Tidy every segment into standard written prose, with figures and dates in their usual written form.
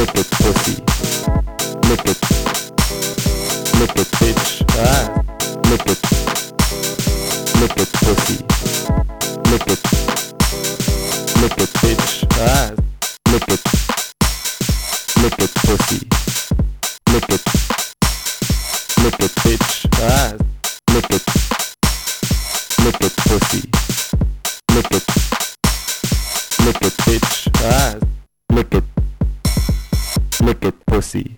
lick it pussy, lick it, lick it bitch, lick it, lick it pussy, lick it, lick it bitch, lick it, lick it pussy, lick it, lick it bitch, lick it, lick it pussy, lick it, lick it bitch, lick it, lick it pussy.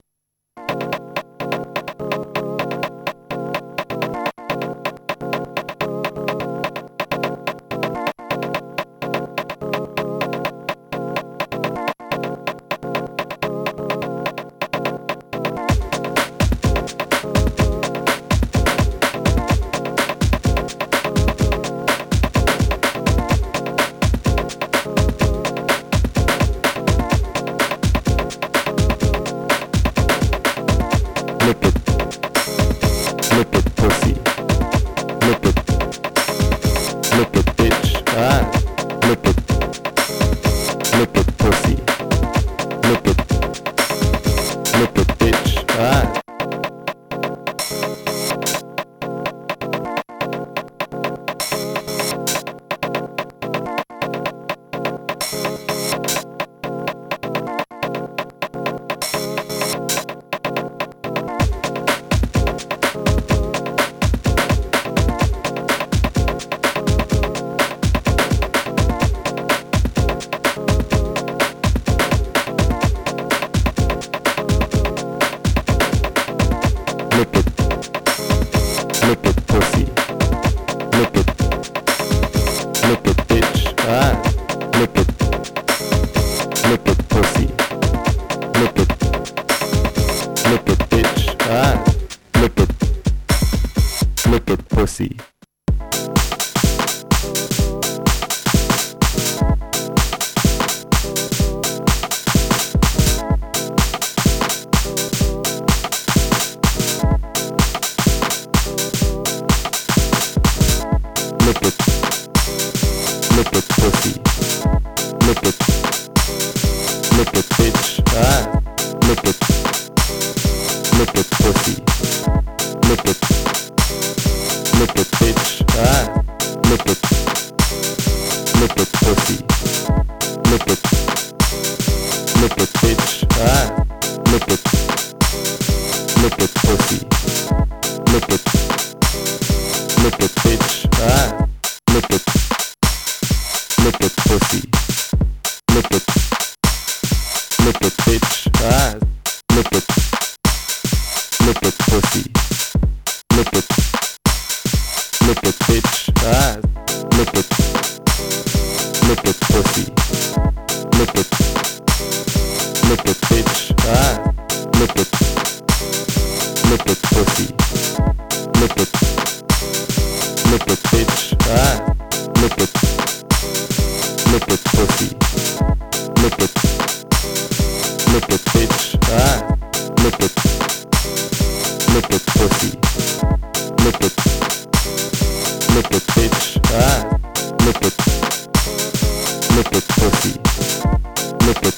Lick it, lick it pussy, lick it, lick it bitch, lick it, lick it pussy, lick it, lick it bitch, lick it, lick it pussy, lick it, lick it bitch, lick it, lick it pussy, lick it, lick it bitch, lick it, lick it pussy. Lick it, lick it pussy, lick it, lick it bitch, lick it, lick it pussy, lick it, lick it bitch, lick it, lick it pussy, lick it, lick it bitch, lick it, lick it pussy, lick it, lick it bitch, lick it, lick it pussy, lick it, lick it bitch, lick it, lick it pussy, lick it, lick it bitch, lick it, lick it pussy, lick it, lick it bitch, lick it, lick it pussy, lick it, lick it bitch, lick it, lick it pussy, lick it, lick it bitch, lick it, lick it pussy, lick it, lick it bitch, lick it, lick it pussy, lick it,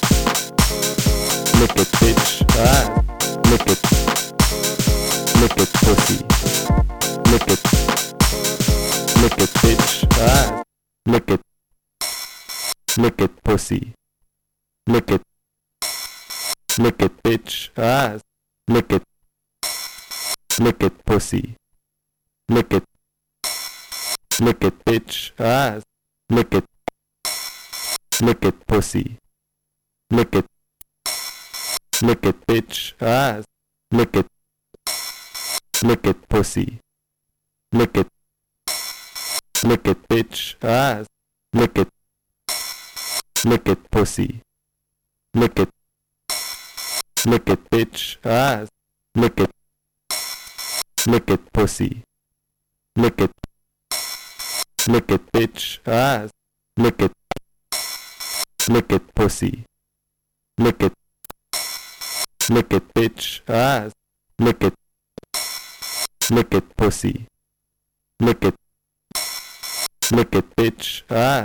lick it bitch, lick it, lick it pussy, lick it, lick it bitch, lick it, lick it pussy, lick it, lick it bitch, lick it, lick it pussy, lick it, lick it bitch, lick it, lick it pussy, lick it, lick it bitch, lick it, lick it pussy, lick it, lick it bitch, lick it, lick it pussy, lick it, lick it bitch, lick it, lick it pussy, lick it, lick it bitch, lick it, lick it pussy, lick it, lick it bitch, lick it, lick it pussy, lick it, lick it bitch,